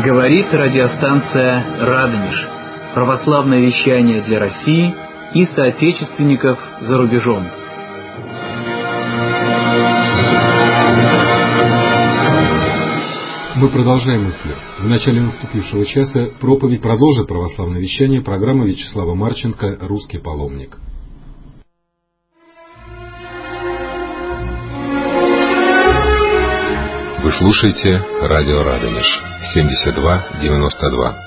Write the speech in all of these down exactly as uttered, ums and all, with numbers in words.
Говорит радиостанция «Радонеж». Православное вещание для России и соотечественников за рубежом. Мы продолжаем эфир. В начале наступившего часа проповедь продолжит православное вещание программы Вячеслава Марченко «Русский паломник». Вы слушаете радио Радонеж семьдесят два девяносто два.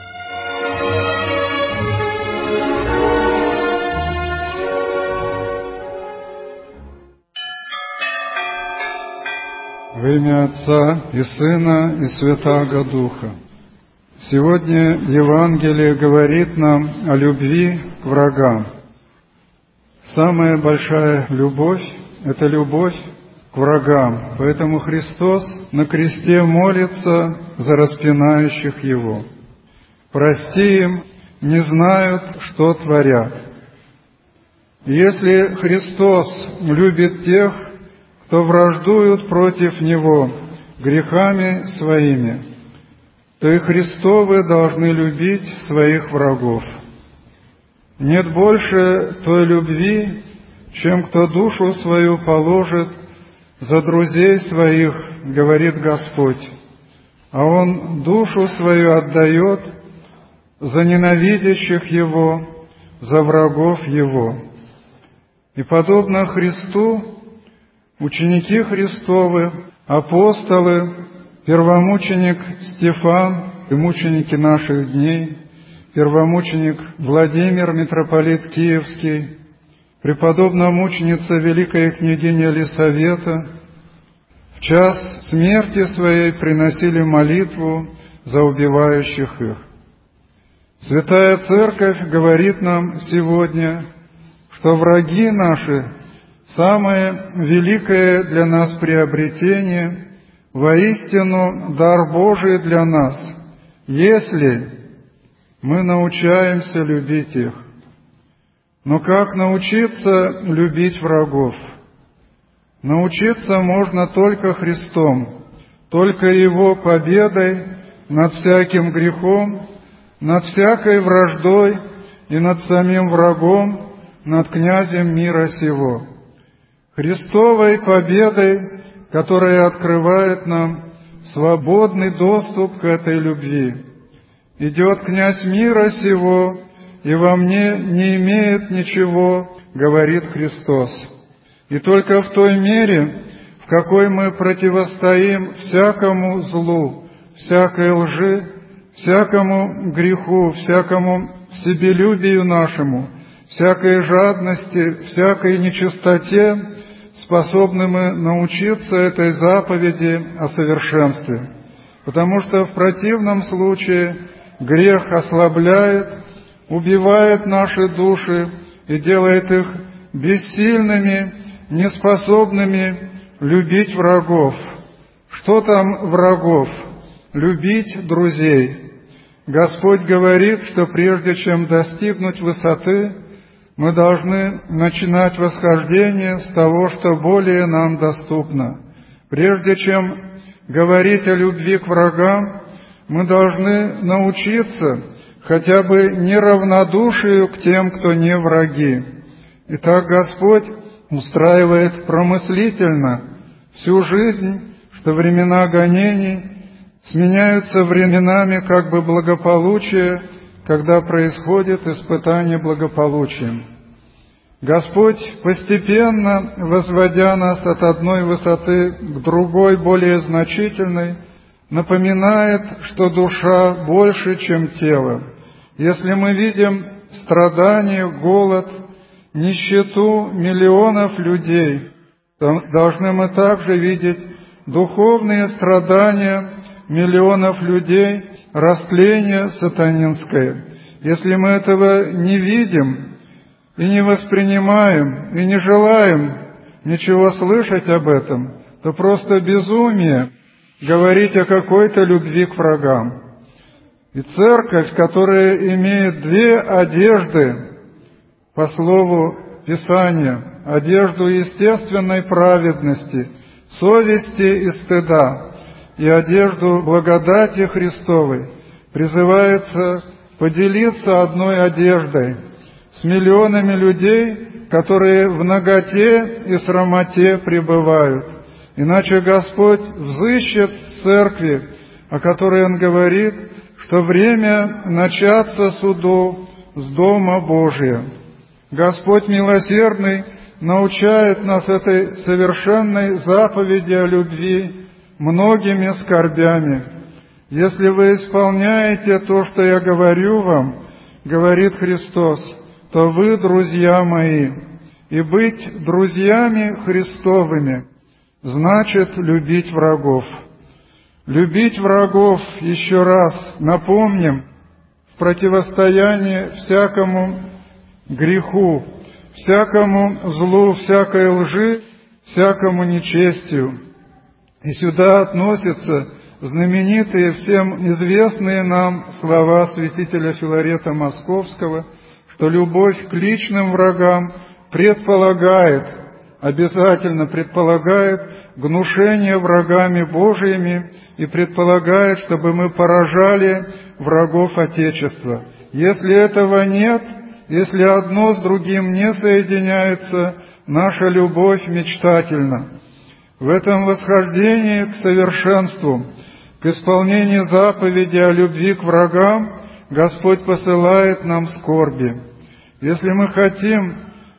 Во имя Отца и Сына и Святаго Духа. Сегодня Евангелие говорит нам о любви к врагам. Самая большая любовь – это любовь к врагам. Поэтому Христос на кресте молится за распинающих Его. «Прости им, не знают, что творят». Если Христос любит тех, кто враждуют против Него грехами своими, то и Христовы должны любить своих врагов. Нет больше той любви, чем кто душу свою положит за друзей своих, говорит Господь, а Он душу свою отдает за ненавидящих Его, за врагов Его. И подобно Христу, ученики Христовы, апостолы, первомученик Стефан и мученики наших дней, первомученик Владимир, митрополит Киевский, преподобная мученица великая княгиня Елисавета, в час смерти своей приносили молитву за убивающих их. Святая Церковь говорит нам сегодня, что враги наши – самое великое для нас приобретение, воистину дар Божий для нас, если мы научаемся любить их. Но как научиться любить врагов? Научиться можно только Христом, только Его победой над всяким грехом, над всякой враждой и над самим врагом, над князем мира сего. Христовой победой, которая открывает нам свободный доступ к этой любви. «Идет князь мира сего, и во мне не имеет ничего», говорит Христос. И только в той мере, в какой мы противостоим всякому злу, всякой лжи, всякому греху, всякому себелюбию нашему, всякой жадности, всякой нечистоте, способны мы научиться этой заповеди о совершенстве. Потому что в противном случае грех ослабляет, убивает наши души и делает их бессильными, неспособными любить врагов. Что там врагов? Любить друзей. Господь говорит, что прежде чем достигнуть высоты, мы должны начинать восхождение с того, что более нам доступно. Прежде чем говорить о любви к врагам, мы должны научиться хотя бы неравнодушию к тем, кто не враги. Итак, Господь устраивает промыслительно всю жизнь, что времена гонений сменяются временами как бы благополучия, когда происходит испытание благополучием. Господь, постепенно возводя нас от одной высоты к другой, более значительной, напоминает, что душа больше, чем тело. Если мы видим страдания, голод, нищету миллионов людей, то должны мы также видеть духовные страдания миллионов людей, растление сатанинское. Если мы этого не видим и не воспринимаем, и не желаем ничего слышать об этом, то просто безумие говорить о какой-то любви к врагам. И церковь, которая имеет две одежды, по слову Писания, одежду естественной праведности, совести и стыда, и одежду благодати Христовой, призывается поделиться одной одеждой с миллионами людей, которые в наготе и срамоте пребывают. Иначе Господь взыщет с церкви, о которой Он говорит, что время начаться суду с Дома Божия. Господь милосердный научает нас этой совершенной заповеди о любви многими скорбями. «Если вы исполняете то, что я говорю вам, — говорит Христос, — то вы друзья мои, и быть друзьями Христовыми значит любить врагов». Любить врагов, еще раз напомним, в противостоянии всякому греху, всякому злу, всякой лжи, всякому нечестию. И сюда относятся знаменитые, всем известные нам слова святителя Филарета Московского, что любовь к личным врагам предполагает, обязательно предполагает гнушение врагами Божиими и предполагает, чтобы мы поражали врагов Отечества. Если этого нет, если одно с другим не соединяется, наша любовь мечтательна. В этом восхождении к совершенству, к исполнению заповеди о любви к врагам, Господь посылает нам скорби. Если мы хотим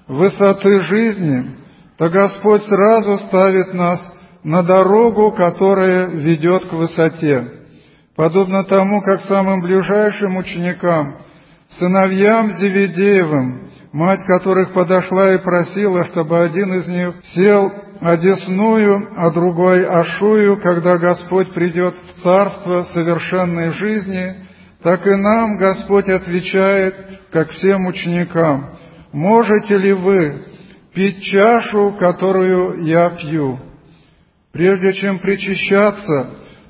высоты жизни, то Господь сразу ставит нас на дорогу, которая ведет к высоте. Подобно тому, как самым ближайшим ученикам, сыновьям Зеведеевым, мать которых подошла и просила, чтобы один из них сел одесную, а другой ошую, когда Господь придет в царство совершенной жизни, так и нам Господь отвечает, как всем ученикам: «Можете ли вы пить чашу, которую я пью?» Прежде чем причащаться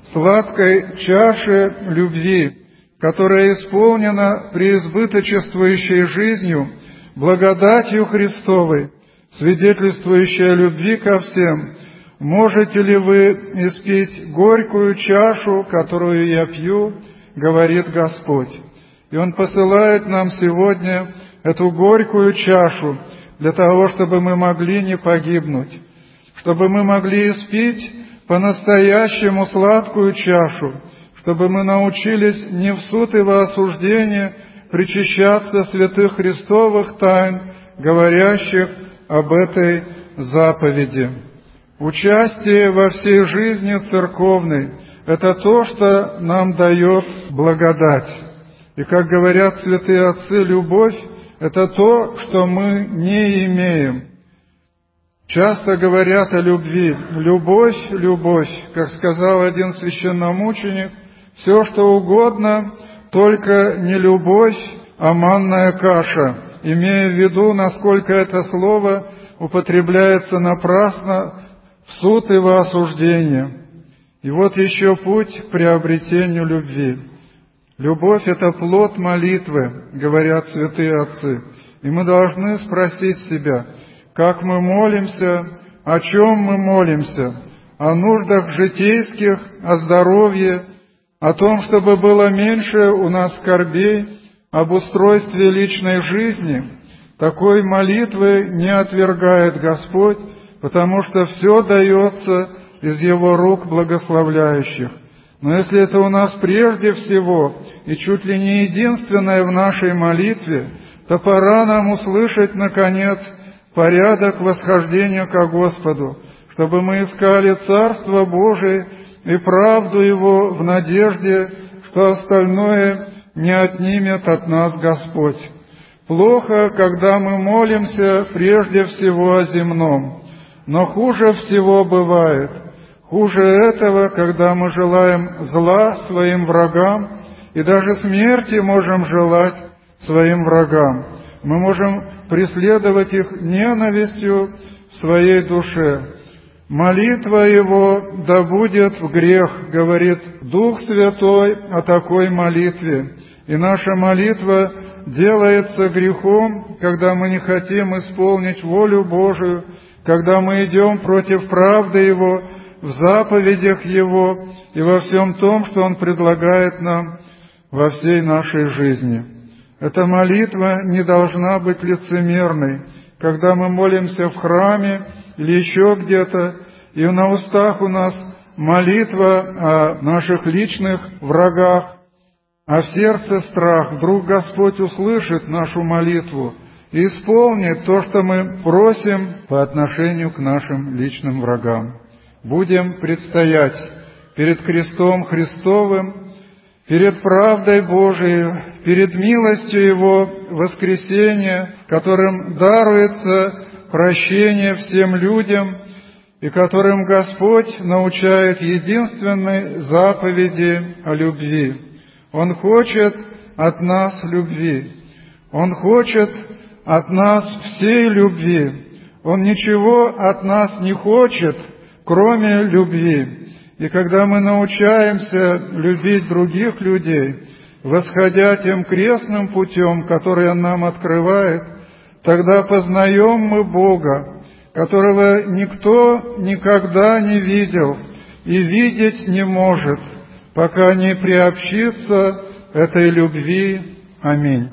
сладкой чаше любви, которая исполнена преизбыточествующей жизнью, благодатью Христовой, свидетельствующей о любви ко всем, можете ли вы испить горькую чашу, которую я пью, говорит Господь. И Он посылает нам сегодня эту горькую чашу для того, чтобы мы могли не погибнуть, чтобы мы могли испить по-настоящему сладкую чашу, чтобы мы научились не в суд и во осуждение причащаться святых Христовых тайн, говорящих об этой заповеди. Участие во всей жизни церковной – это то, что нам дает благодать. И, как говорят святые отцы, любовь – это то, что мы не имеем. Часто говорят о любви. Любовь, любовь, как сказал один священномученик, все, что угодно, только не любовь, а манная каша, имея в виду, насколько это слово употребляется напрасно в суд и во осуждение. И вот еще путь к приобретению любви. Любовь – это плод молитвы, говорят святые отцы. И мы должны спросить себя, как мы молимся, о чем мы молимся, о нуждах житейских, о здоровье, о том, чтобы было меньше у нас скорбей, об устройстве личной жизни. Такой молитвы не отвергает Господь, потому что все дается из Его рук благословляющих. Но если это у нас прежде всего и чуть ли не единственное в нашей молитве, то пора нам услышать, наконец, порядок восхождения ко Господу, чтобы мы искали Царство Божие и правду Его в надежде, что остальное не отнимет от нас Господь. Плохо, когда мы молимся прежде всего о земном, но хуже всего бывает. Хуже этого, когда мы желаем зла своим врагам и даже смерти можем желать своим врагам. Мы можем преследовать их ненавистью в своей душе. Молитва его да будет в грех, говорит Дух Святой о такой молитве. И наша молитва делается грехом, когда мы не хотим исполнить волю Божию, когда мы идем против правды Его, в заповедях Его и во всем том, что Он предлагает нам. во всей нашей жизни. Эта молитва не должна быть лицемерной, когда мы молимся в храме или еще где-то, и на устах у нас молитва о наших личных врагах, а в сердце страх. Вдруг Господь услышит нашу молитву и исполнит то, что мы просим по отношению к нашим личным врагам. Будем предстоять перед крестом Христовым, перед правдой Божией, перед милостью Его воскресения, которым даруется прощение всем людям и которым Господь научает единственной заповеди о любви. Он хочет от нас любви. Он хочет от нас всей любви. Он ничего от нас не хочет, кроме любви. И когда мы научаемся любить других людей, восходя тем крестным путем, который Он нам открывает, тогда познаем мы Бога, которого никто никогда не видел и видеть не может, пока не приобщится этой любви. Аминь.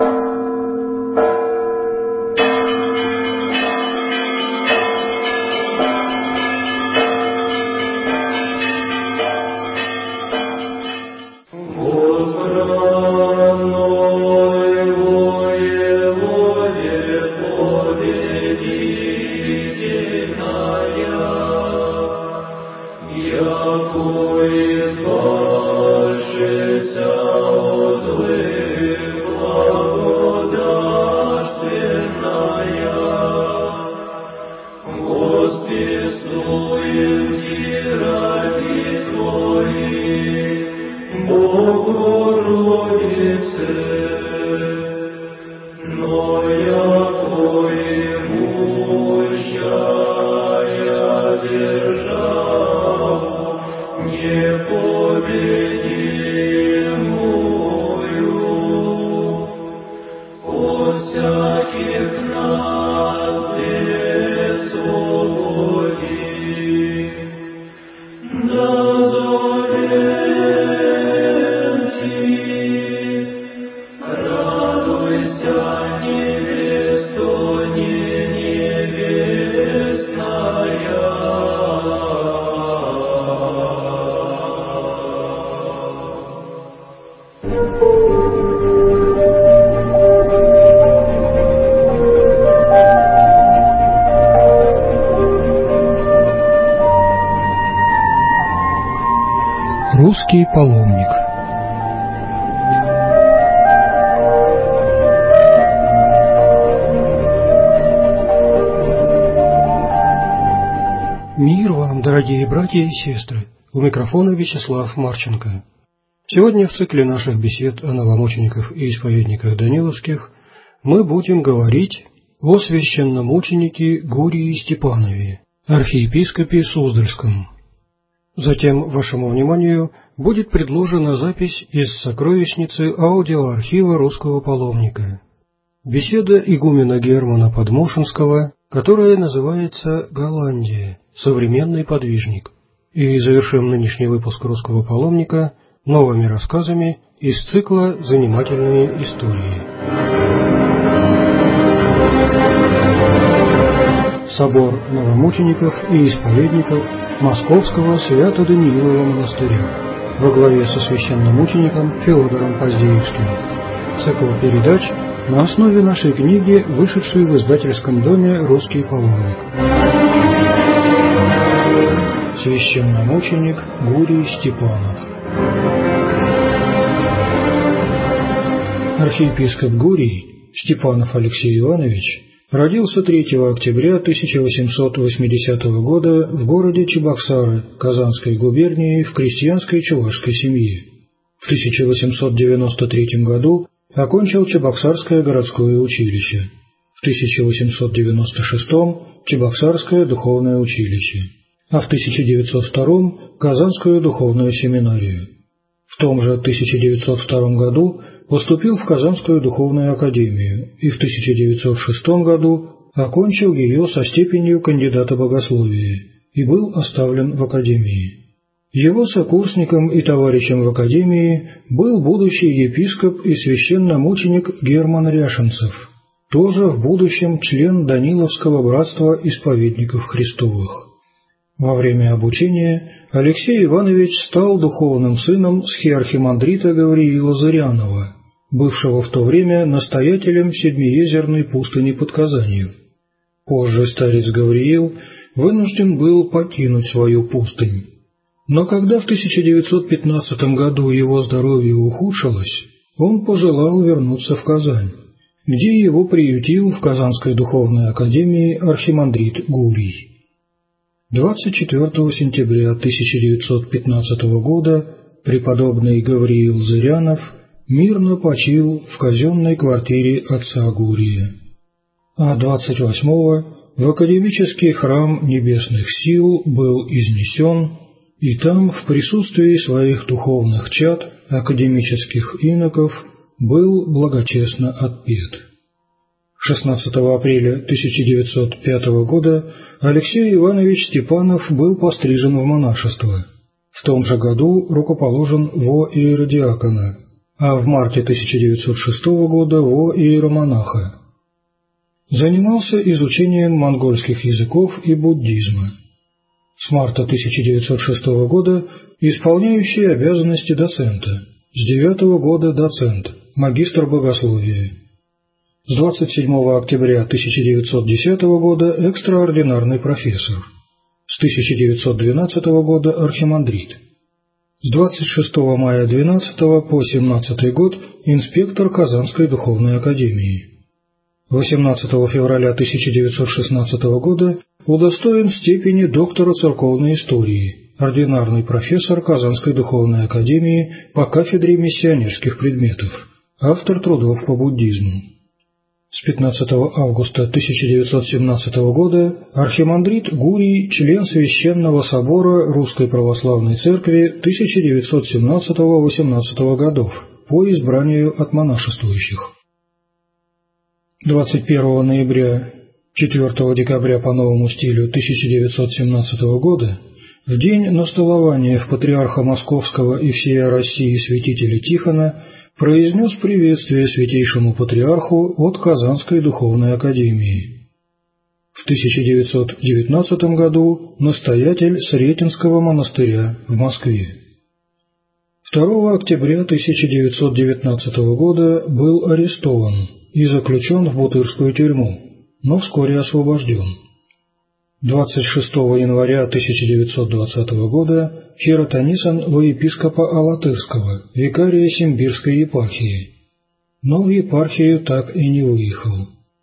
Русский паломник. Мир вам, дорогие братья и сестры! У микрофона Вячеслав Марченко. Сегодня в цикле наших бесед о новомучениках и исповедниках Даниловских мы будем говорить о священномученике Гурии Степанове, архиепископе Суздальском. Затем вашему вниманию будет предложена запись из сокровищницы аудиоархива русского паломника. Беседа игумена Германа Подмошенского, которая называется «Голландия. Современный подвижник». И завершим нынешний выпуск русского паломника новыми рассказами из цикла «Занимательные истории». Собор новомучеников и исповедников Московского Свято-Даниилова монастыря во главе со священномучеником Феодором Поздеевским. Цикл передач на основе нашей книги, вышедшей в издательском доме «Русский паломник». Священномученик Гурий Степанов. Архиепископ Гурий Степанов Алексей Иванович родился третьего октября тысяча восемьсот восьмидесятого года в городе Чебоксары Казанской губернии в крестьянской чувашской семье. В тысяча восемьсот девяносто третьем году окончил Чебоксарское городское училище. В тысяча восемьсот девяносто шестом – Чебоксарское духовное училище, а в тысяча девятьсот втором – Казанскую духовную семинарию. В том же тысяча девятьсот втором году поступил в Казанскую духовную академию и в тысяча девятьсот шестом году окончил ее со степенью кандидата богословия и был оставлен в академии. Его сокурсником и товарищем в академии был будущий епископ и священномученик Герман Ряшенцев, тоже в будущем член Даниловского братства исповедников Христовых. Во время обучения Алексей Иванович стал духовным сыном схиархимандрита Гавриила Зырянова, бывшего в то время настоятелем Седмиезерной пустыни под Казанью. Позже старец Гавриил вынужден был покинуть свою пустынь. Но когда в тысяча девятьсот пятнадцатом году его здоровье ухудшилось, он пожелал вернуться в Казань, где его приютил в Казанской духовной академии архимандрит Гурий. двадцать четвёртого сентября тысяча девятьсот пятнадцатого года преподобный Гавриил Зырянов мирно почил в казенной квартире отца Гурия, а двадцать восьмого в академический храм небесных сил был изнесен, и там в присутствии своих духовных чад, академических иноков, был благочестно отпет. шестнадцатого апреля тысяча девятьсот пятого года Алексей Иванович Степанов был пострижен в монашество, в том же году рукоположен во иеродиакона, а в марте тысяча девятьсот шестого года во иеромонаха. Занимался изучением монгольских языков и буддизма. С марта тысяча девятьсот шестого года исполняющий обязанности доцента, с девятого года доцент, магистр богословия. С двадцать седьмого октября тысяча девятьсот десятого года экстраординарный профессор. С тысяча девятьсот двенадцатого года архимандрит. С двадцать шестого мая двенадцатого по семнадцатый год инспектор Казанской духовной академии. восемнадцатого февраля тысяча девятьсот шестнадцатого года удостоен степени доктора церковной истории, ординарный профессор Казанской духовной академии по кафедре миссионерских предметов, автор трудов по буддизму. С пятнадцатого августа тысяча девятьсот семнадцатого года архимандрит Гурий, член Священного собора Русской Православной Церкви тысяча девятьсот семнадцатого-восемнадцатого годов по избранию от монашествующих. двадцать первого ноября — четвёртого декабря по новому стилю тысяча девятьсот семнадцатого года, в день настолования в патриарха Московского и всея России святителя Тихона, произнес приветствие святейшему патриарху от Казанской духовной академии. В тысяча девятьсот девятнадцатом году настоятель Сретенского монастыря в Москве. второго октября тысяча девятьсот девятнадцатого года был арестован и заключен в Бутырскую тюрьму, но вскоре освобожден. двадцать шестого января тысяча девятьсот двадцатого года хиротонисан во епископа Алатырского, викария Симбирской епархии, но в епархию так и не выехал.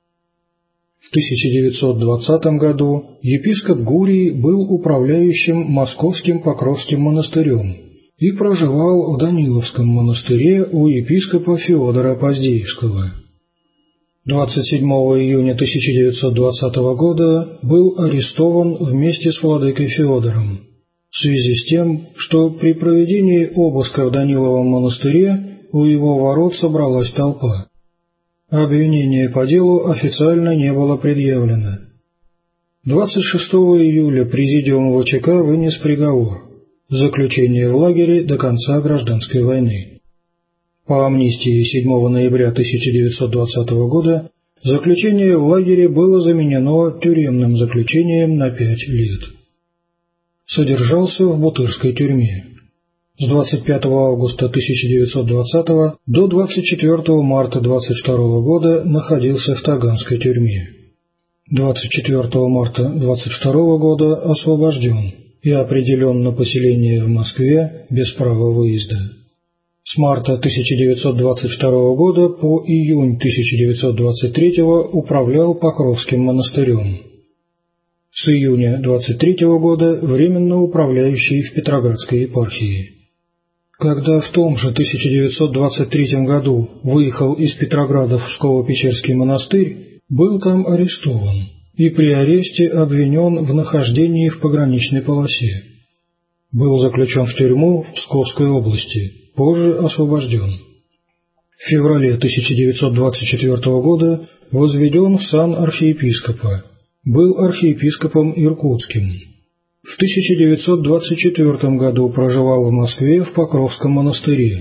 В тысяча девятьсот двадцатом году епископ Гурий был управляющим Московским Покровским монастырем и проживал в Даниловском монастыре у епископа Феодора Поздеевского. двадцать седьмого июня тысяча девятьсот двадцатого года был арестован вместе с владыкой Феодором в связи с тем, что при проведении обыска в Даниловом монастыре у его ворот собралась толпа. Обвинение по делу официально не было предъявлено. двадцать шестого июля президиум ВЧК вынес приговор – заключение в лагере до конца гражданской войны. По амнистии седьмого ноября тысяча девятьсот двадцатого года заключение в лагере было заменено тюремным заключением на пять лет. Содержался в Бутырской тюрьме. С двадцать пятого августа тысяча девятьсот двадцатого до двадцать четвёртого марта двадцать второго года находился в Таганской тюрьме. двадцать четвёртого марта двадцать второго года освобожден и определен на поселение в Москве без права выезда. С марта тысяча девятьсот двадцать второго года по июнь тысяча девятьсот двадцать третьего управлял Покровским монастырем. С июня двадцать третьего года временно управляющий в Петроградской епархии. Когда в том же тысяча девятьсот двадцать третьем году выехал из Петрограда в Псково-Печерский монастырь, был там арестован и при аресте обвинен в нахождении в пограничной полосе. Был заключен в тюрьму в Псковской области, позже освобожден. В феврале тысяча девятьсот двадцать четвёртого года возведен в сан архиепископа, был архиепископом Иркутским. В тысяча девятьсот двадцать четвёртом году проживал в Москве в Покровском монастыре.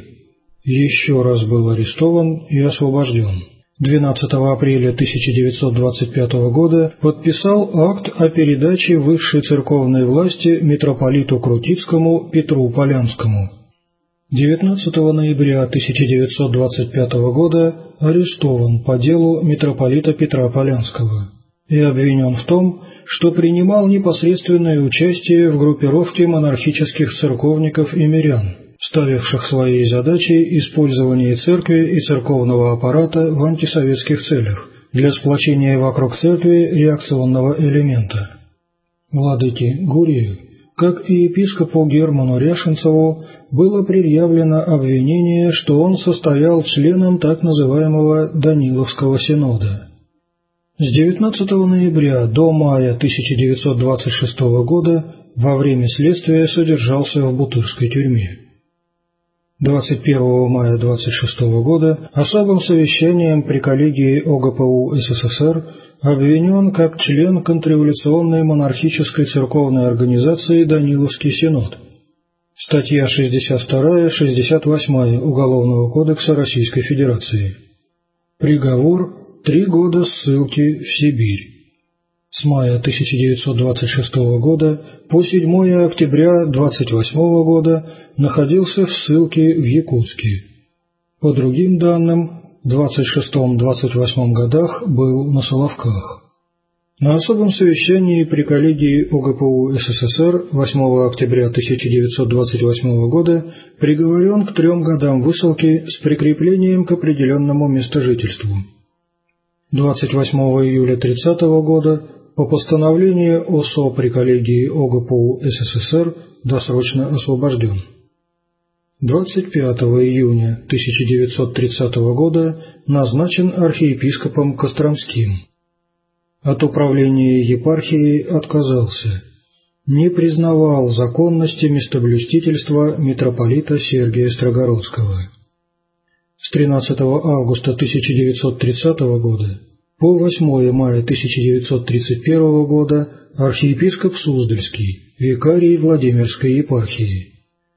Еще раз был арестован и освобожден. двенадцатого апреля тысяча девятьсот двадцать пятого года подписал акт о передаче высшей церковной власти митрополиту Крутицкому Петру Полянскому. девятнадцатого ноября тысяча девятьсот двадцать пятого года арестован по делу митрополита Петра Полянского и обвинен в том, что принимал непосредственное участие в группировке монархических церковников и мирян, ставивших своей задачей использование церкви и церковного аппарата в антисоветских целях для сплочения вокруг церкви реакционного элемента. Владыке Гурию, как и епископу Герману Ряшенцеву, было предъявлено обвинение, что он состоял членом так называемого Даниловского синода. С девятнадцатого ноября до мая тысяча девятьсот двадцать шестого года во время следствия содержался в Бутырской тюрьме. двадцать первого мая двадцать шестого года особым совещанием при коллегии ОГПУ СССР обвинен как член контрреволюционной монархической церковной организации Даниловский синод. Статья шестьдесят вторая — шестьдесят восьмая Уголовного кодекса Российской Федерации. Приговор — три года ссылки в Сибирь. С мая тысяча девятьсот двадцать шестого года по седьмое октября двадцать восьмого года находился в ссылке в Якутске. По другим данным, в двадцать шестом — двадцать восьмом годах был на Соловках. На особом совещании при коллегии ОГПУ СССР восьмого октября тысяча девятьсот двадцать восьмого года приговорен к трем годам высылки с прикреплением к определенному местожительству. двадцать восьмого июля тридцатого года по постановлению ОСО при коллегии ОГПУ СССР досрочно освобожден. двадцать пятого июня тысяча девятьсот тридцатого года назначен архиепископом Костромским. От управления епархией отказался. Не признавал законности местоблюстительства митрополита Сергия Строгородского. С тринадцатого августа тысяча девятьсот тридцатого года по восьмое мая тысяча девятьсот тридцать первого года архиепископ Суздальский, викарий Владимирской епархии.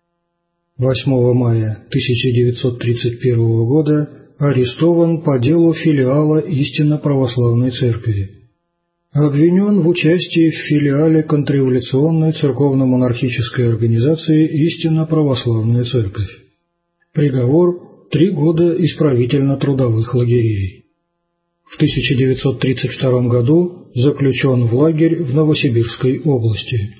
восьмого мая тысяча девятьсот тридцать первого года арестован по делу филиала Истинно Православной Церкви. Обвинен в участии в филиале контрреволюционной церковно-монархической организации Истинно Православная Церковь. Приговор – три года исправительно-трудовых лагерей. В тысяча девятьсот тридцать втором году заключен в лагерь в Новосибирской области.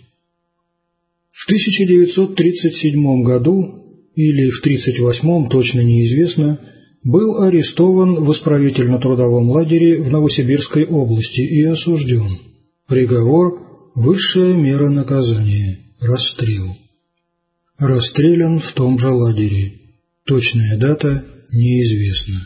В тысяча девятьсот тридцать седьмом году, или в тридцать восьмом, точно неизвестно, был арестован в исправительно-трудовом лагере в Новосибирской области и осужден. Приговор – высшая мера наказания – расстрел. Расстрелян в том же лагере. Точная дата неизвестна.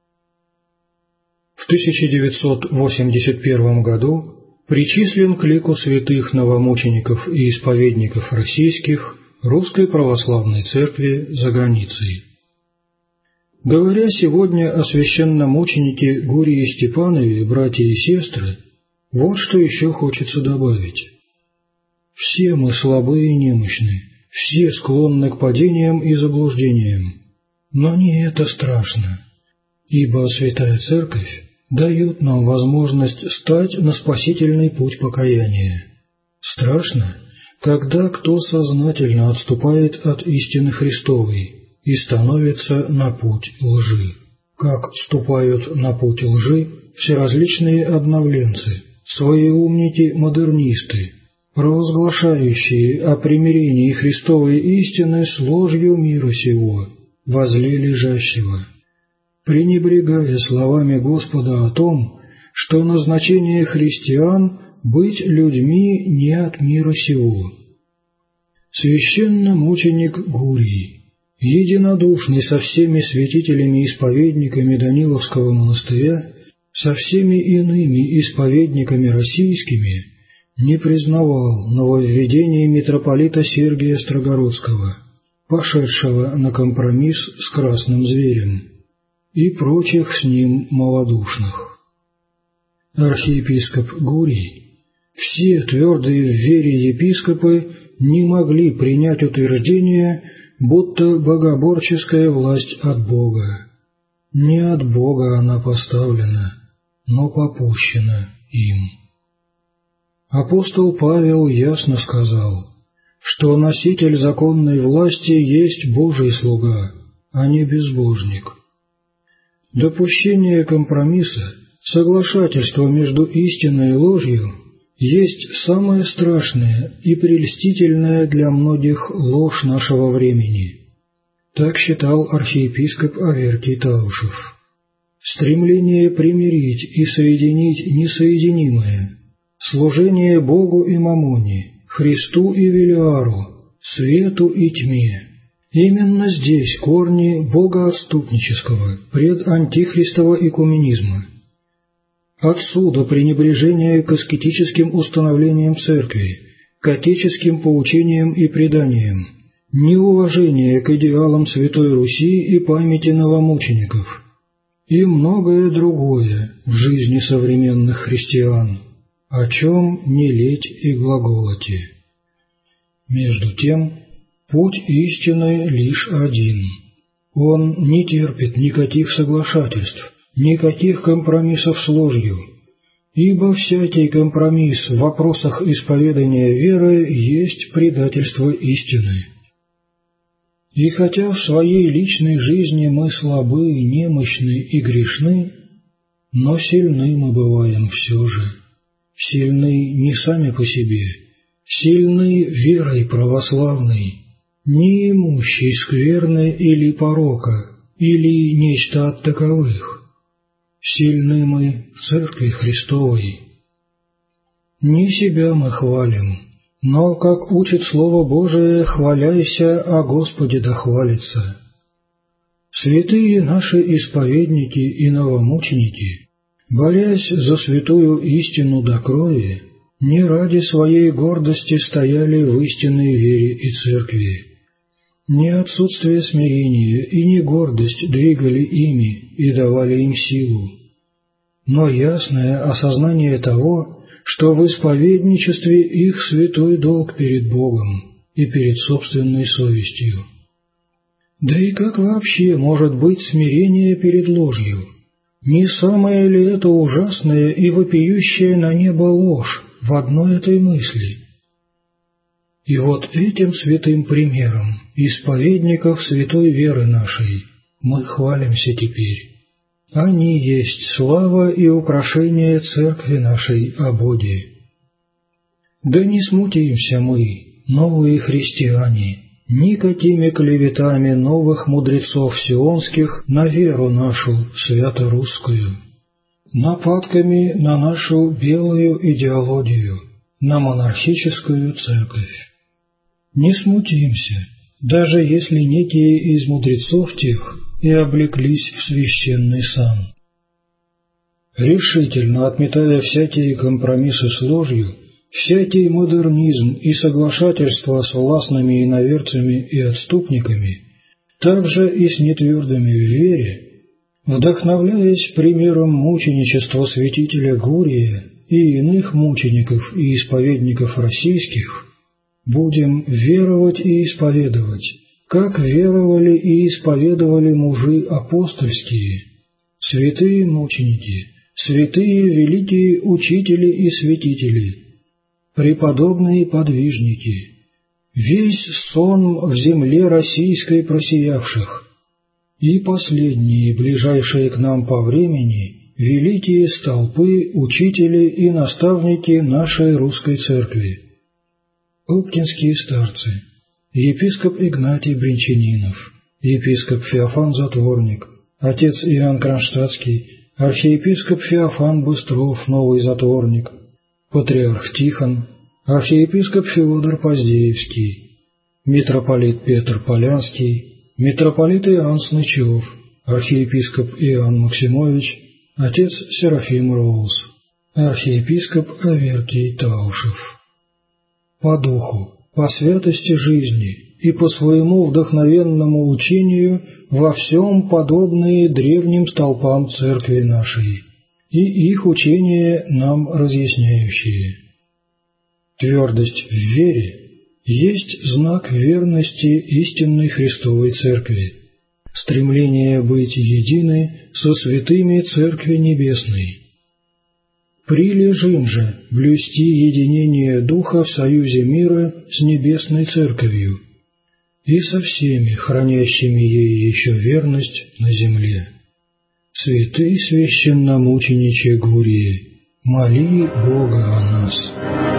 В тысяча девятьсот восемьдесят первом году причислен к лику святых новомучеников и исповедников российских Русской Православной Церкви за границей. Говоря сегодня о священномученике Гурии Степанове, братья и сестры, вот что еще хочется добавить. Все мы слабы и немощны, все склонны к падениям и заблуждениям, но не это страшно, ибо Святая Церковь дает нам возможность стать на спасительный путь покаяния. Страшно, когда кто сознательно отступает от истины Христовой и становится на путь лжи. Как вступают на путь лжи всеразличные обновленцы, своеумники-модернисты, провозглашающие о примирении Христовой истины с ложью мира сего, возле лежащего, пренебрегая словами Господа о том, что назначение христиан — быть людьми не от мира сего. Священномученик Гурий, единодушный со всеми святителями-исповедниками Даниловского монастыря, со всеми иными исповедниками российскими, не признавал нововведений митрополита Сергия Строгородского, пошедшего на компромисс с красным зверем, и прочих с ним малодушных. Архиепископ Гурий Все твердые в вере епископы не могли принять утверждение, будто богоборческая власть от Бога. Не от Бога она поставлена, но попущена им. Апостол Павел ясно сказал, что носитель законной власти есть Божий слуга, а не безбожник. Допущение компромисса, соглашательство между истиной и ложью есть самая страшная и прельстительная для многих ложь нашего времени. Так считал архиепископ Аверкий Таушев. Стремление примирить и соединить несоединимое, служение Богу и Мамоне, Христу и Велиару, свету и тьме. Именно здесь корни богоотступнического, предантихристового экуменизма. Отсюда пренебрежение к аскетическим установлениям церкви, к отеческим поучениям и преданиям, неуважение к идеалам Святой Руси и памяти новомучеников, и многое другое в жизни современных христиан, о чем не леть и глаголоте. Между тем, путь истины лишь один. Он не терпит никаких соглашательств, никаких компромиссов с ложью, ибо всякий компромисс в вопросах исповедания веры есть предательство истины. И хотя в своей личной жизни мы слабы, немощны и грешны, но сильны мы бываем все же. Сильны не сами по себе, сильны верой православной, не имущей скверны или порока, или нечто от таковых. Сильны мы в Церкви Христовой. Не себя мы хвалим, но, как учит Слово Божие, хваляйся, о Господе да хвалится. Святые наши исповедники и новомученики, борясь за святую истину до крови, не ради своей гордости стояли в истинной вере и Церкви. Не отсутствие смирения и не гордость двигали ими и давали им силу, но ясное осознание того, что в исповедничестве их святой долг перед Богом и перед собственной совестью. Да и как вообще может быть смирение перед ложью? Не самое ли это ужасное и вопиющее на небо ложь в одной этой мысли? И вот этим святым примером исповедников святой веры нашей мы хвалимся теперь. Они есть слава и украшение Церкви нашей о Боге. Да не смутимся мы, новые христиане, никакими клеветами новых мудрецов сионских на веру нашу свято-русскую, нападками на нашу белую идеологию, на монархическую церковь. Не смутимся, даже если некие из мудрецов тех и облеклись в священный сан. Решительно отметая всякие компромиссы с ложью, всякий модернизм и соглашательство с властными иноверцами и отступниками, также и с нетвердыми в вере, вдохновляясь примером мученичества святителя Гурия и иных мучеников и исповедников российских, будем веровать и исповедовать, как веровали и исповедовали мужи апостольские, святые мученики, святые великие учители и святители, преподобные подвижники, весь сон в земле российской просиявших, и последние, ближайшие к нам по времени, великие столпы, учители и наставники нашей русской церкви. Оптинские старцы, епископ Игнатий Бринчанинов, епископ Феофан Затворник, отец Иоанн Кронштадтский, архиепископ Феофан Быстров, новый затворник, патриарх Тихон, архиепископ Феодор Поздеевский, митрополит Петр Полянский, митрополит Иоанн Снычев, архиепископ Иоанн Максимович, отец Серафим Роуз, архиепископ Аверкий Таушев. По духу, по святости жизни и по своему вдохновенному учению во всем подобные древним столпам Церкви нашей, и их учение нам разъясняющие. Твердость в вере есть знак верности истинной Христовой Церкви, стремление быть едины со святыми Церкви Небесной. Прилежим же блюсти единение Духа в союзе мира с Небесной Церковью и со всеми, хранящими ей еще верность на земле. Святый священномучениче Гурий, моли Бога о нас.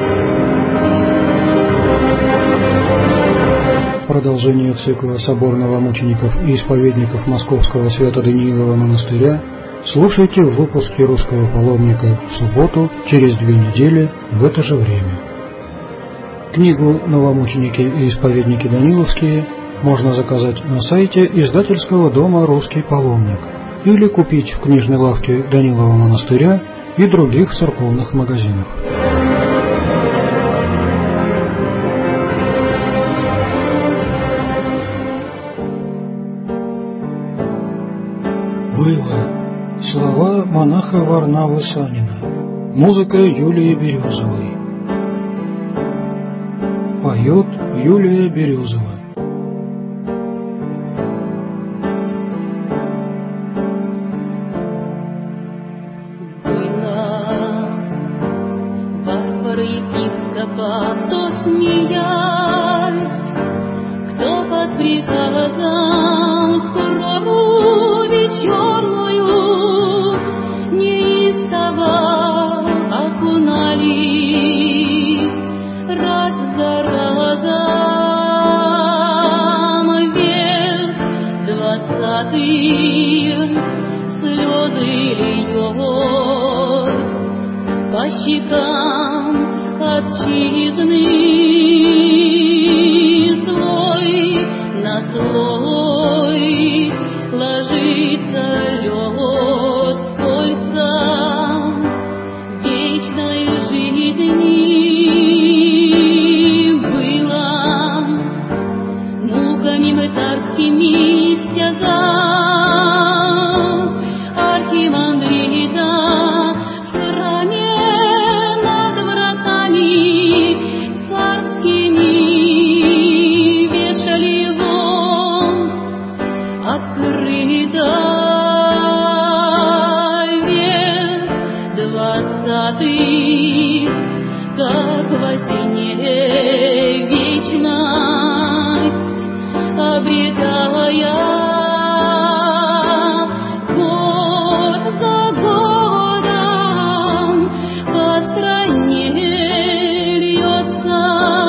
Продолжение цикла соборного мучеников и исповедников Московского Свято-Даниилова монастыря слушайте в выпуске «Русского паломника» в субботу через две недели в это же время. Книгу «Новомученики и исповедники Даниловские» можно заказать на сайте издательского дома «Русский паломник» или купить в книжной лавке Данилова монастыря и других церковных магазинах. Было. Слова монаха Варнавы Санина. Музыка Юлии Березовой. Поет Юлия Березова. Было. Варвары епископа, кто смеясь, кто под приказом в проруби черную неистово окунали раз за разом век двадцатый слезы льет по щекам отчизны, слой на слой ложится лед в кольца вечной жизни. Было муками мытарскими истязав архимандрита в храме над вратами царскими вешали его открыто. Век двадцатый, как во сне вечность обретая, год за годом по стране льется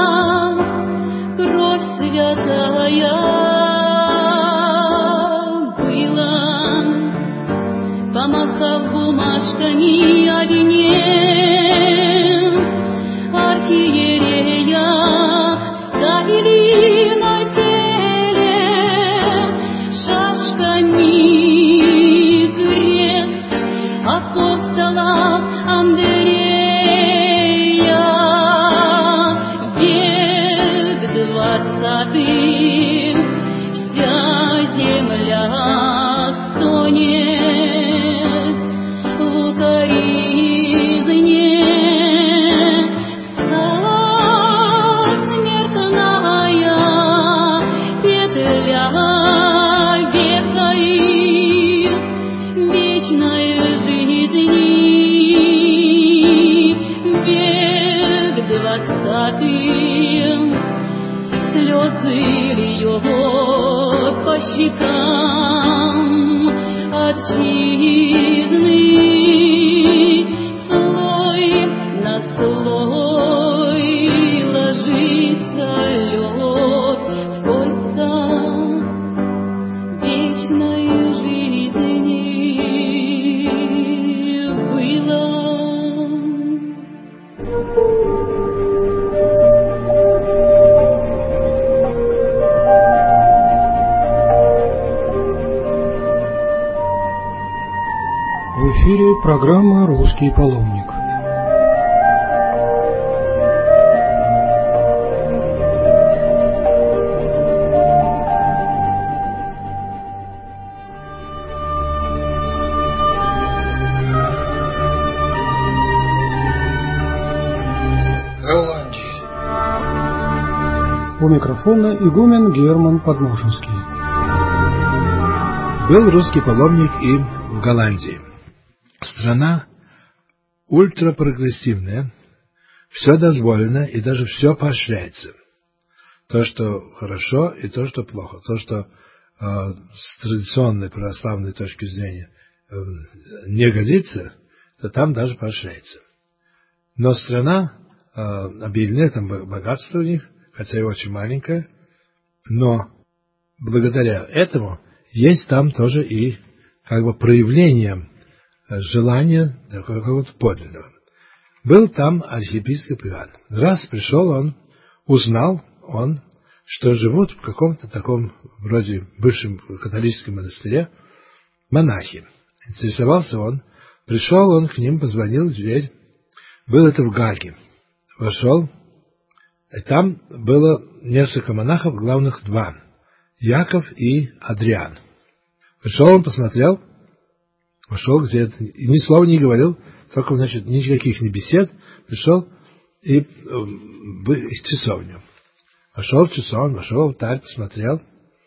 кровь святая. Было, помахав бумажками о вине, архиерея ставили на теле шашками крест апостола Андрея. Век двадцатый, вся земля стонет в укоризне. Слезы льет по щекам отчизны, слой на слой ложится лед в кольца вечной жизни. Было. В эфире программа «Русский паломник». Голландия. У микрофона игумен Герман Подмошинский. Был русский паломник и в Голландии. Страна ультрапрогрессивная, все дозволено и даже все поощряется. То, что хорошо, и то, что плохо. То, что э, с традиционной православной точки зрения э, не годится, то там даже поощряется. Но страна э, обильная, там богатство у них, хотя и очень маленькое, но благодаря этому есть там тоже и как бы проявление желания какого-то подлинного. Был там архиепископ Иоанн. Раз пришел он, узнал он, что живут в каком-то таком вроде бывшем католическом монастыре монахи. Интересовался он, пришел он к ним, позвонил в дверь. Был это в Гаге. Вошел, и там было несколько монахов, главных два. Яков и Адриан. Пришел он, посмотрел, вошел где-то, и ни слова не говорил, только, значит, никаких не бесед, пришел и в часовню. Вошел в часовню, вошел в алтарь, посмотрел,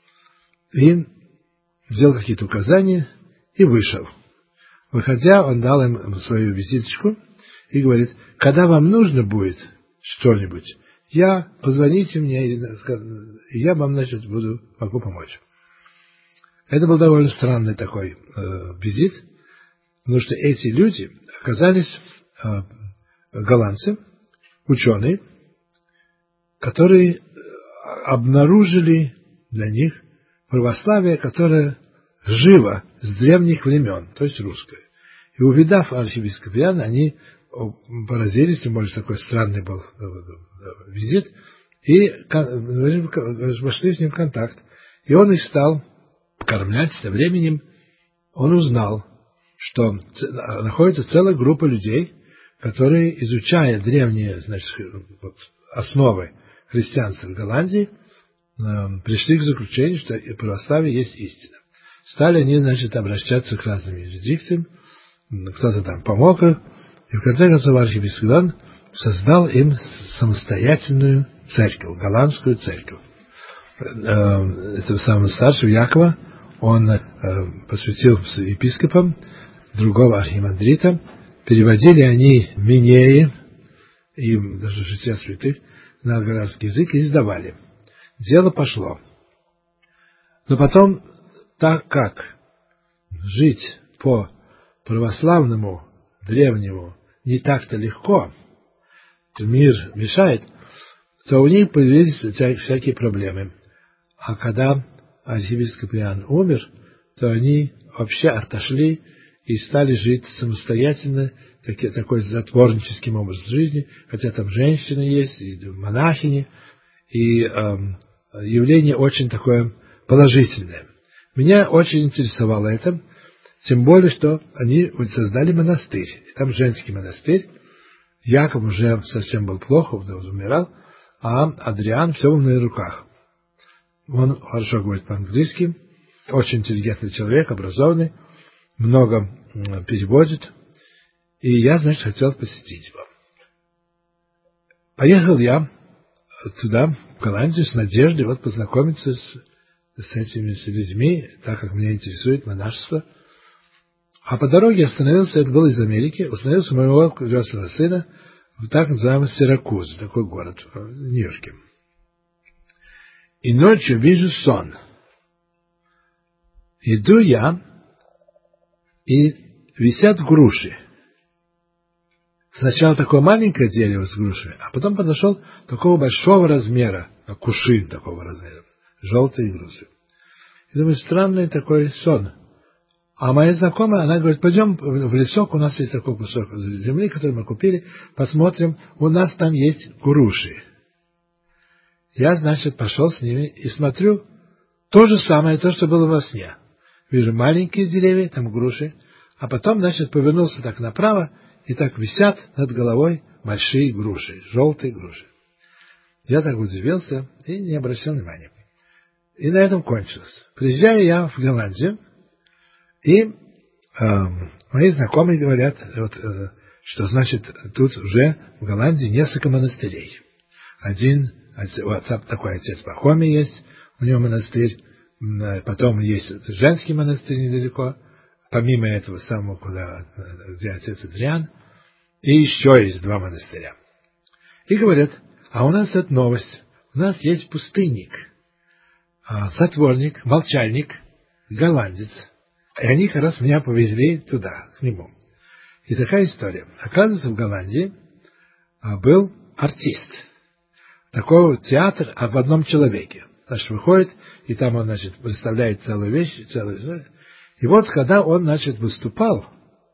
и взял какие-то указания, и вышел. Выходя, он дал им свою визиточку и говорит: когда вам нужно будет что-нибудь, я, позвоните мне, и я вам, значит, буду, могу помочь. Это был довольно странный такой э, визит, потому что эти люди оказались э, голландцы, ученые, которые обнаружили для них православие, которое живо с древних времен, то есть русское. И увидав архиепископа Иоанна, они поразились, тем более такой странный был визит, и вошли с ним в контакт. И он их стал кормлять. Со временем он узнал, что находится целая группа людей, которые, изучая древние, значит, основы христианства в Голландии, пришли к заключению, что в православии есть истина. Стали они, значит, обращаться к разным юрисдикциям, кто-то там помог им, и в конце концов архиепископ Иоанн создал им самостоятельную церковь, голландскую церковь. Этого самого старшего Якова он посвятил епископам, другого архимандрита. Переводили они Минеи и даже жития святых на голландский язык и издавали. Дело пошло. Но потом, так как жить по православному древнему не так-то легко, мир мешает, то у них появились всякие проблемы. А когда архиепископ Иоанн умер, то они вообще отошли и стали жить самостоятельно, таки, такой затворническим образом жизни, хотя там женщины есть, и монахини, и э, явление очень такое положительное. Меня очень интересовало это, тем более, что они создали монастырь. И там женский монастырь. Яков уже совсем был плохо, умирал, а Адриан все на руках. Он хорошо говорит по-английски, очень интеллигентный человек, образованный, много переводит. И я, значит, хотел посетить его. Поехал я туда, в Голландию, с надеждой вот познакомиться с, с этими с людьми, так как меня интересует монашество. А по дороге остановился, это был из Америки, остановился у моего крестного сына в так называемый Сиракуз, такой город в Нью-Йорке. И ночью вижу сон. Иду я, и висят груши. Сначала такое маленькое дерево с грушей, а потом подошел такого большого размера, кувшин такого размера, желтые груши. И думаю, странный такой сон. А моя знакомая, она говорит: пойдем в лесок, у нас есть такой кусок земли, который мы купили, посмотрим, у нас там есть груши. Я, значит, пошел с ними и смотрю, то же самое, то, что было во сне. Вижу маленькие деревья, там груши, а потом, значит, повернулся так направо, и так висят над головой большие груши, желтые груши. Я так удивился и не обращал внимания. И на этом кончилось. Приезжаю я в Голландию, и э, мои знакомые говорят, вот, э, что значит тут уже в Голландии несколько монастырей. Один у отца такой отец Пахомий есть, у него монастырь, потом есть женский монастырь недалеко, помимо этого самого, куда, где отец Адриан, и еще есть два монастыря. И говорят, а у нас это новость, у нас есть пустынник, сотворник, молчальник, голландец, и они как раз меня повезли туда, к нему. И такая история. Оказывается, в Голландии был артист, такой театр а в одном человеке. Значит, выходит, и там он, значит, представляет целую вещь, целую... И вот, когда он, значит, выступал,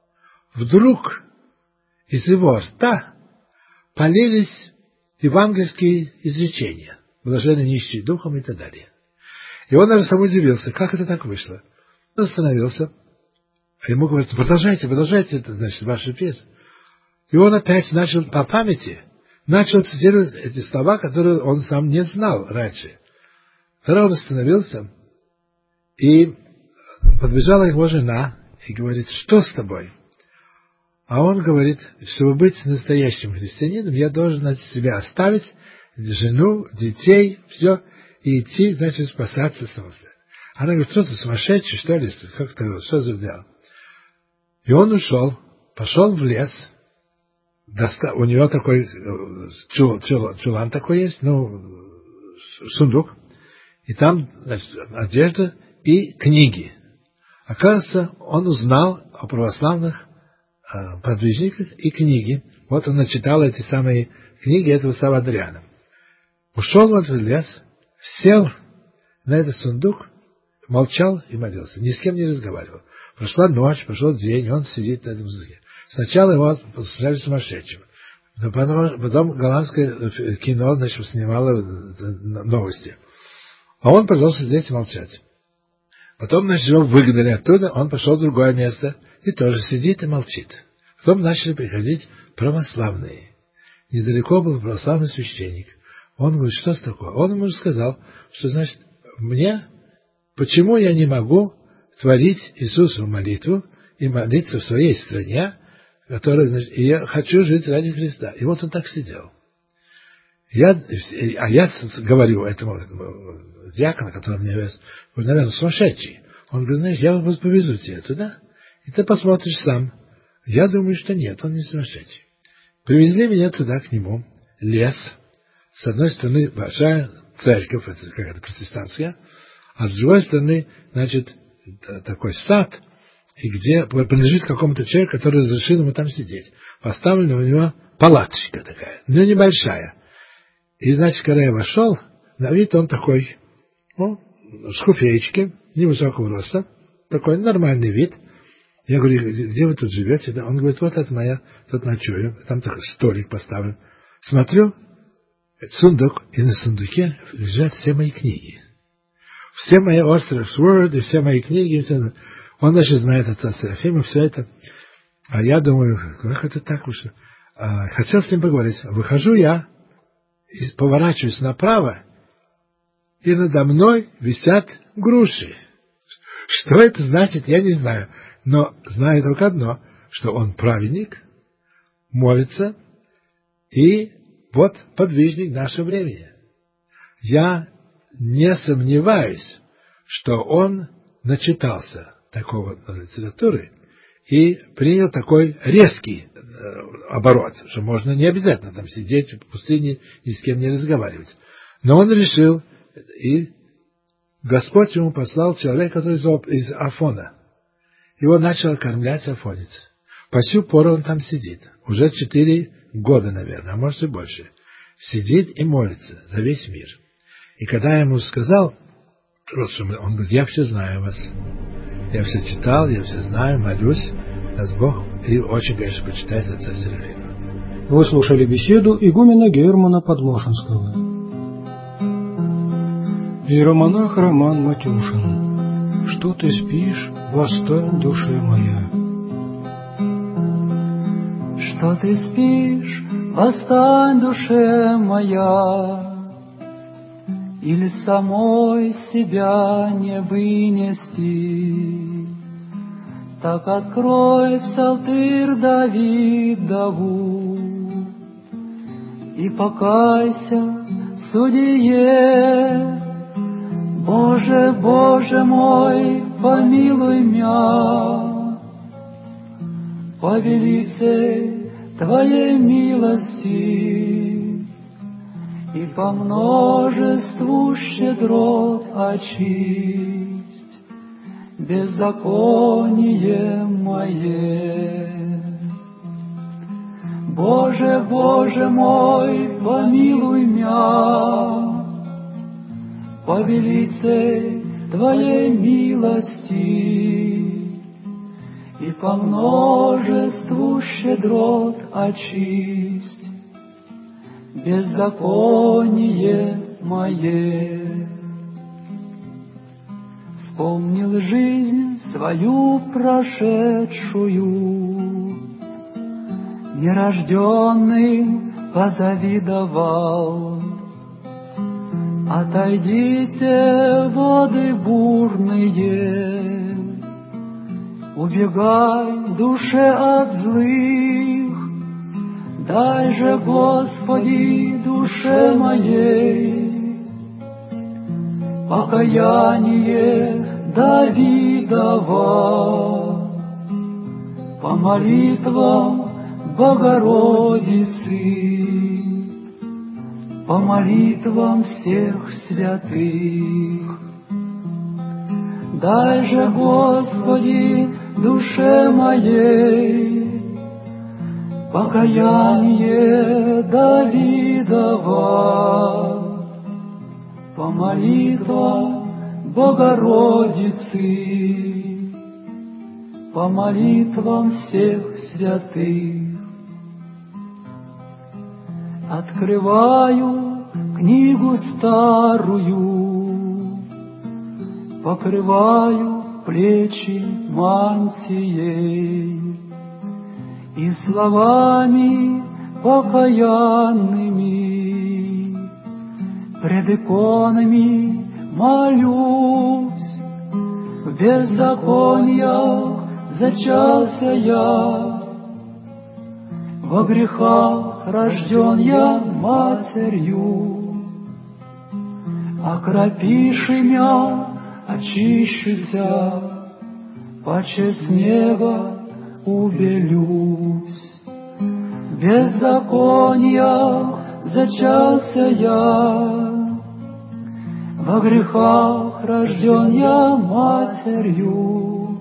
вдруг из его рта полились евангельские изречения, блаженны нищие духом и так далее. И он даже сам удивился, как это так вышло. Он остановился, а ему говорят, продолжайте, продолжайте, это, значит, вашу песню. И он опять начал по памяти, начал цитировать эти слова, которые он сам не знал раньше. Тогда он остановился, и подбежала его жена и говорит, что с тобой? А он говорит, чтобы быть настоящим христианином, я должен, значит, себя оставить, жену, детей, все, и идти, значит, спасаться самостоятельно. Она говорит, что ты сумасшедший, что ли? Как ты, что за дело? И он ушел, пошел в лес, доста... у него такой чул, чул, чулан такой есть, ну, сундук, и там, значит, одежда и книги. Оказывается, он узнал о православных э, подвижниках и книги. Вот он начитал эти самые книги этого Сава Адриана. Ушел он в лес, сел на этот сундук, молчал и молился. Ни с кем не разговаривал. Прошла ночь, прошел день, он сидит на этом сундуке. Сначала его посчитали сумасшедшим. Потом, потом голландское кино, значит, снимало новости. А он продолжил сидеть и молчать. Потом, значит, его выгнали оттуда, он пошел в другое место и тоже сидит и молчит. Потом начали приходить православные. Недалеко был православный священник. Он говорит, что с такое? Он ему сказал, что, значит, мне, почему я не могу творить Иисусову молитву и молиться в своей стране, которая, значит, и я хочу жить ради Христа. И вот он так сидел. Я, а я говорю этому диакону, который мне вез, наверное, сумасшедший. Он говорит, знаешь, я вас повезу тебя туда, и ты посмотришь сам. Я думаю, что нет, он не сумасшедший. Привезли меня туда, к нему, лес. С одной стороны, большая церковь, это какая-то протестантская, а с другой стороны, значит, такой сад, и где принадлежит какому-то человеку, который разрешил ему там сидеть. Поставлена у него палаточка такая, но небольшая. И, значит, когда я вошел, на вид он такой, ну, с куфеечки, невысокого роста, такой нормальный вид. Я говорю, где вы тут живете? Он говорит, вот это моя, тут ночую, там такой столик поставлен. Смотрю, сундук, и на сундуке лежат все мои книги. Все мои Orthodox Word, и все мои книги. Все... Он даже знает отца Серафима, все это. А я думаю, как это так уж? А, хотел с ним поговорить. Выхожу я, и поворачиваюсь направо, и надо мной висят груши. Что это значит, я не знаю. Но знаю только одно, что он праведник, молится, и вот подвижник нашего времени. Я не сомневаюсь, что он начитался такого литературы и принял такой резкий оборот, что можно не обязательно там сидеть в пустыне, ни с кем не разговаривать. Но он решил, и Господь ему послал человека, который из Афона. Его начал кормлять афонец. По сю пору он там сидит. Уже четыре года, наверное, а может и больше. Сидит и молится за весь мир. И когда я ему сказал, он говорит, я все знаю вас. Я все читал, я все знаю, молюсь. Даст Бог. И очень, конечно, почитает отца Серафима. Вы слушали беседу игумена Германа Подмошенского. Иеромонах Роман Матюшин. Что ты спишь, восстань, душе моя. Что ты спишь, восстань, душе моя, или самой себя не вынести. Так открой псалтырь Давидову и покайся судье. Боже, Боже мой, помилуй меня, по велицей Твоей милости и по множеству щедрот очисть беззаконие мое. Боже, Боже мой, помилуй меня, по велицей Твоей милости и по множеству щедрот очисть беззаконие мое. Вспомнил жизнь свою прошедшую, нерожденным позавидовал. Отойдите, воды бурные, убегай, душе, от злых. Дай же, Господи, душе моей покаяние Давидова по молитвам Богородицы, по молитвам всех святых. Дай же, Господи, душе моей покаяние Давидова по молитвам Богородицы, по молитвам всех святых. Открываю книгу старую, покрываю плечи мантией и словами покаянными пред иконами молюсь. В беззакониях зачался я, во грехах рожден я матерью. Окропиши мя, очищуся, паче снега убелюсь. В беззакониях зачался я, во грехах рожден я матерью.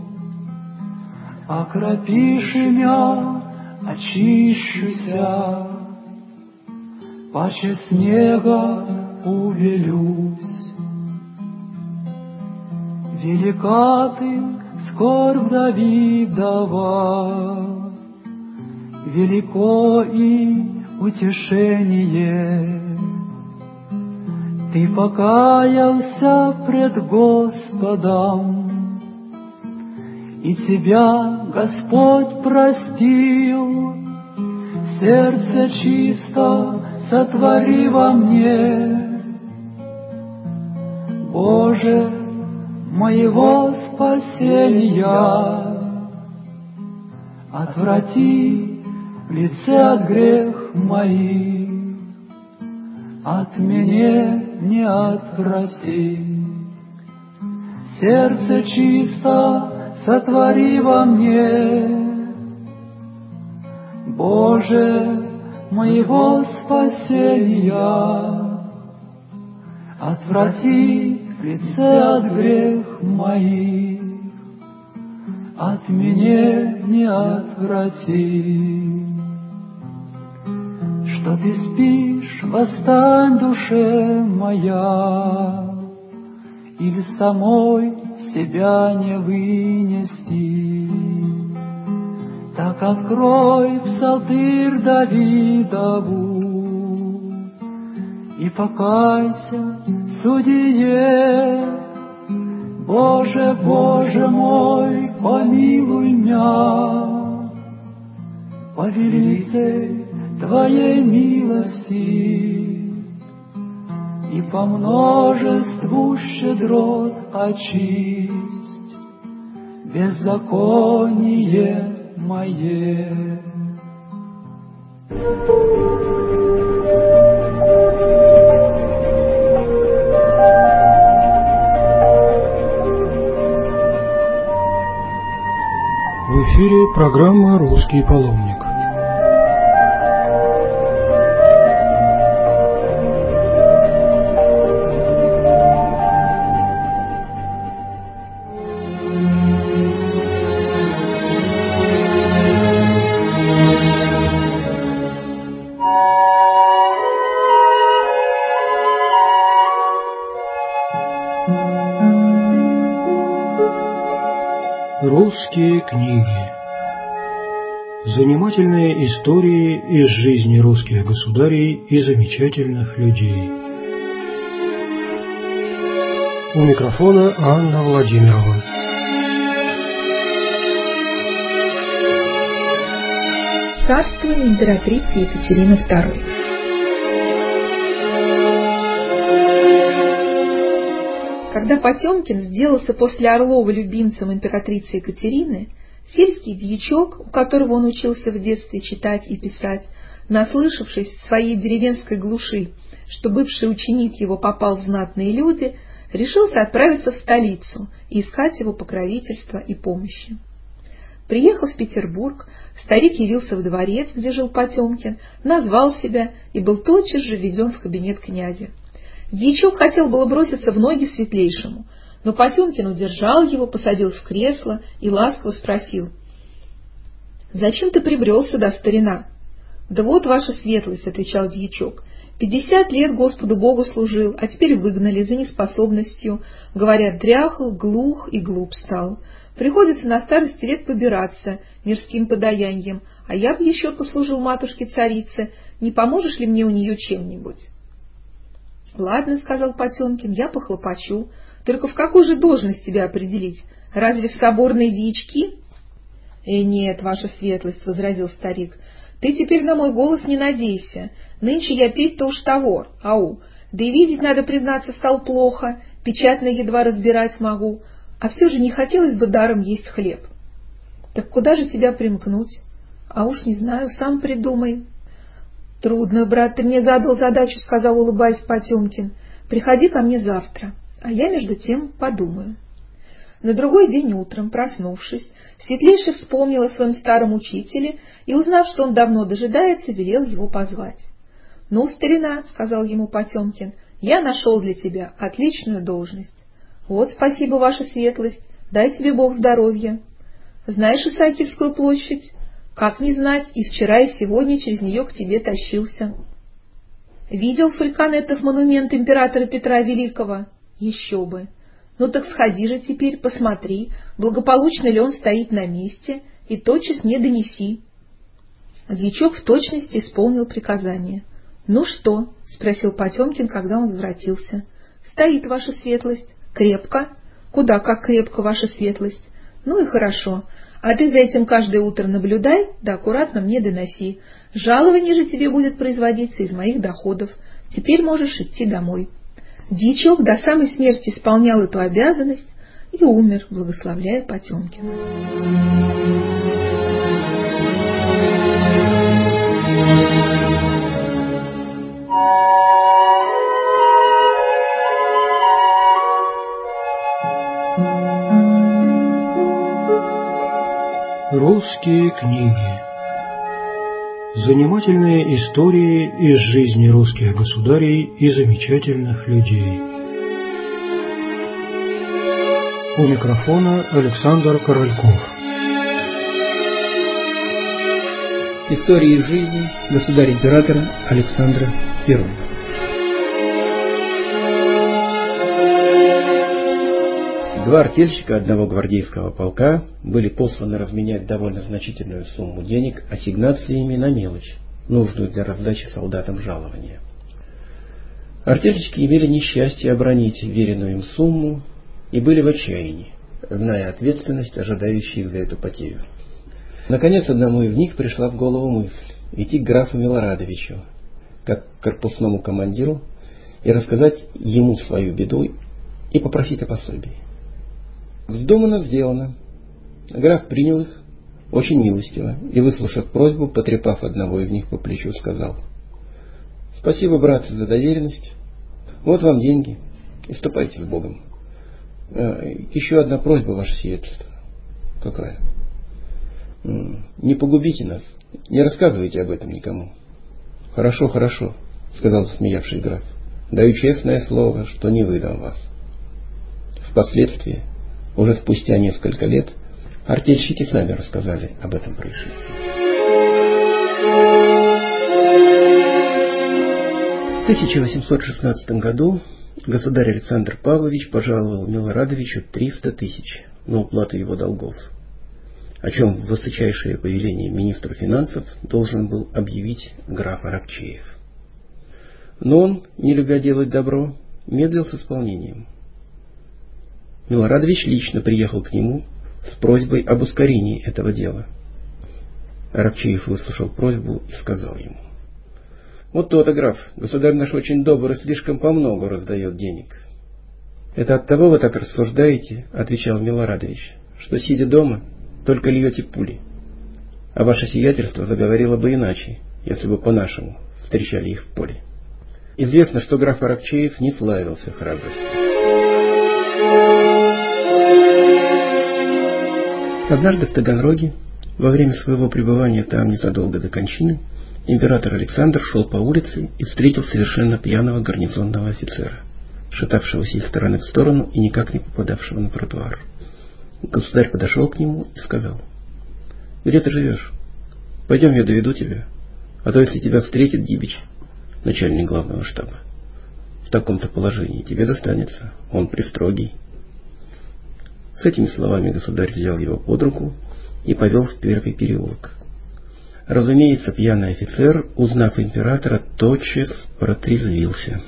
Окропиши мя, очищуся, паче снега убелюсь. Велика ты, скорбь Давидова, велико и утешение. Ты покаялся пред Господом, и тебя Господь простил. Сердце чисто сотвори во мне, Боже, моего спасения. Отврати лице от грех моих, от меня не отврати. Сердце чисто сотвори во мне, Боже, моего спасения. Отврати лице от грех моих, от меня не отврати. Что ты спишь, восстань, душе моя, или самой себя не вынести. Так открой псалтырь Давидову и покайся, судье. Боже, Боже мой, помилуй меня, по велицей Твоей милости и по множеству щедрот очисть беззаконие мое. эфире программа «Русский паломник». Русские книги. Занимательные истории из жизни русских государей и замечательных людей. У микрофона Анна Владимирова. Царствование императрицы Екатерины второй. Когда Потемкин сделался после Орлова любимцем императрицы Екатерины, сельский дьячок, у которого он учился в детстве читать и писать, наслышавшись в своей деревенской глуши, что бывший ученик его попал в знатные люди, решился отправиться в столицу и искать его покровительства и помощи. Приехав в Петербург, старик явился в дворец, где жил Потемкин, назвал себя и был тотчас же введен в кабинет князя. Дьячок хотел было броситься в ноги светлейшему, но Потемкин удержал его, посадил в кресло и ласково спросил: — Зачем ты прибрел сюда, старина? — Да вот, ваша светлость, — отвечал дьячок, — пятьдесят лет Господу Богу служил, а теперь выгнали за неспособностью. Говорят, дряхл, глух и глуп стал. Приходится на старости лет побираться мирским подаянием, а я бы еще послужил матушке-царице. Не поможешь ли мне у нее чем-нибудь? — Ладно, — сказал Потемкин, — я похлопочу. Только в какую же должность тебя определить? Разве в соборные дьячки? — Э, нет, ваша светлость, — возразил старик, — ты теперь на мой голос не надейся. Нынче я петь-то уж того, ау. Да и видеть, надо признаться, стал плохо, печатно едва разбирать могу. А все же не хотелось бы даром есть хлеб. — Так куда же тебя примкнуть? — А уж не знаю, сам придумай. — Трудно, брат, ты мне задал задачу, — сказал, улыбаясь Потемкин. — Приходи ко мне завтра, а я между тем подумаю. На другой день утром, проснувшись, светлейший вспомнил о своем старом учителе и, узнав, что он давно дожидается, велел его позвать. — Ну, старина, — сказал ему Потемкин, — я нашел для тебя отличную должность. — Вот, спасибо, ваша светлость, дай тебе Бог здоровья. Знаешь Исаакиевскую площадь? Как не знать, и вчера, и сегодня через нее к тебе тащился. Видел фальконетов монумент императора Петра Великого? Еще бы. Ну так сходи же теперь, посмотри, благополучно ли он стоит на месте, и тотчас мне донеси. Дьячок в точности исполнил приказание. — Ну что? — спросил Потемкин, когда он возвратился. — Стоит, ваша светлость. — Крепко? — Куда как крепко, ваша светлость. — Ну и хорошо. А ты за этим каждое утро наблюдай, да аккуратно мне доноси. Жалование же тебе будет производиться из моих доходов. Теперь можешь идти домой. Дьячок до самой смерти исполнял эту обязанность и умер, благословляя Потемкина. Русские книги. Занимательные истории из жизни русских государей и замечательных людей. У микрофона Александр Корольков. Истории из жизни государя-императора Александра Первого. Два артельщика одного гвардейского полка были посланы разменять довольно значительную сумму денег ассигнациями на мелочь, нужную для раздачи солдатам жалования. Артельщики имели несчастье обронить веренную им сумму и были в отчаянии, зная ответственность, ожидающую их за эту потерю. Наконец, одному из них пришла в голову мысль идти к графу Милорадовичу, как к корпусному командиру, и рассказать ему свою беду и попросить о пособии. Вздумано сделано. Граф принял их очень милостиво и, выслушав просьбу, потрепав одного из них по плечу, сказал: — Спасибо, братцы, за доверенность. Вот вам деньги. И ступайте с Богом. Еще одна просьба, ваше сиятельство. — Какая? Не погубите нас, не рассказывайте об этом никому. Хорошо, хорошо, сказал засмеявший граф. Даю честное слово, что не выдам вас. Впоследствии, уже спустя несколько лет, артельщики сами рассказали об этом происшествии. В тысяча восемьсот шестнадцатом году государь Александр Павлович пожаловал Милорадовичу триста тысяч на уплату его долгов, о чем в высочайшее повеление министру финансов должен был объявить граф Аракчеев. Но он, не любя делать добро, медлил с исполнением. Милорадович лично приехал к нему с просьбой об ускорении этого дела. Аракчеев выслушал просьбу и сказал ему: «Вот то-то, граф, государь наш очень добр и слишком помногу раздает денег». «Это от того вы так рассуждаете, — отвечал Милорадович, — что, сидя дома, только льете пули. А ваше сиятельство заговорило бы иначе, если бы по-нашему встречали их в поле». Известно, что граф Аракчеев не славился храбростью. Однажды в Таганроге, во время своего пребывания там незадолго до кончины, император Александр шел по улице и встретил совершенно пьяного гарнизонного офицера, шатавшегося из стороны в сторону и никак не попадавшего на тротуар. Государь подошел к нему и сказал: «Где ты живешь? Пойдем, я доведу тебя, а то если тебя встретит Дибич, начальник главного штаба, в таком-то положении тебе достанется, он пристрогий». С этими словами государь взял его под руку и повел в первый переулок. Разумеется, пьяный офицер, узнав императора, тотчас протрезвился.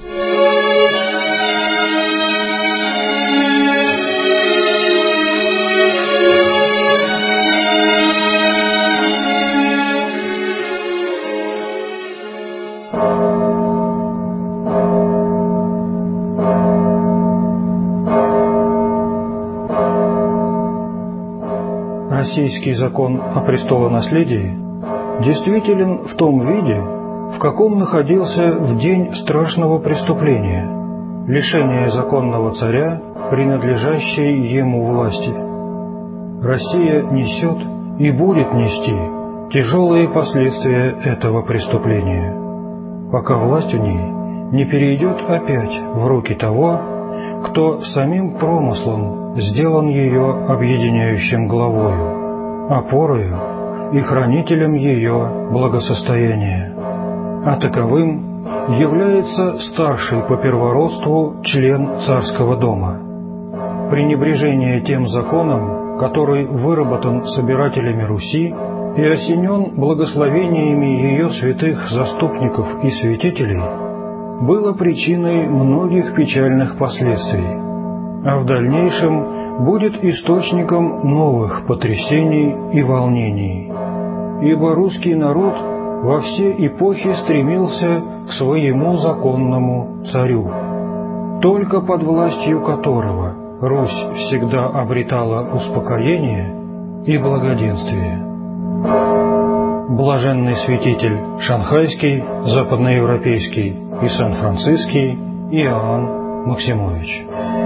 Российский закон о престолонаследии действителен в том виде, в каком находился в день страшного преступления – лишения законного царя, принадлежащей ему власти. Россия несет и будет нести тяжелые последствия этого преступления, пока власть у ней не перейдет опять в руки того, кто самим промыслом сделан ее объединяющим главою, опорою и хранителем ее благосостояния. А таковым является старший по первородству член царского дома. Пренебрежение тем законом, который выработан собирателями Руси и осенен благословениями ее святых заступников и святителей, было причиной многих печальных последствий, а в дальнейшем будет источником новых потрясений и волнений. Ибо русский народ во все эпохи стремился к своему законному царю, только под властью которого Русь всегда обретала успокоение и благоденствие. Блаженный святитель Шанхайский, Западноевропейский и Сан-Франциский Иоанн Максимович.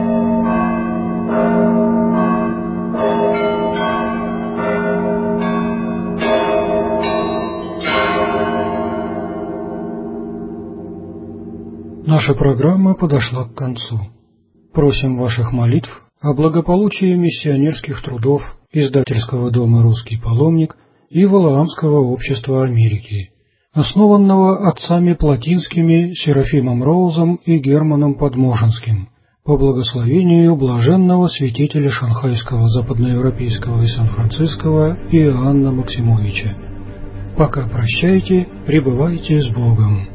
Наша программа подошла к концу. Просим ваших молитв о благополучии миссионерских трудов издательского дома «Русский паломник» и Валаамского общества Америки, основанного отцами Плотинскими Серафимом Роузом и Германом Подможенским, по благословению блаженного святителя Шанхайского, Западноевропейского и Сан-Франциского Иоанна Максимовича. Пока прощайте, пребывайте с Богом.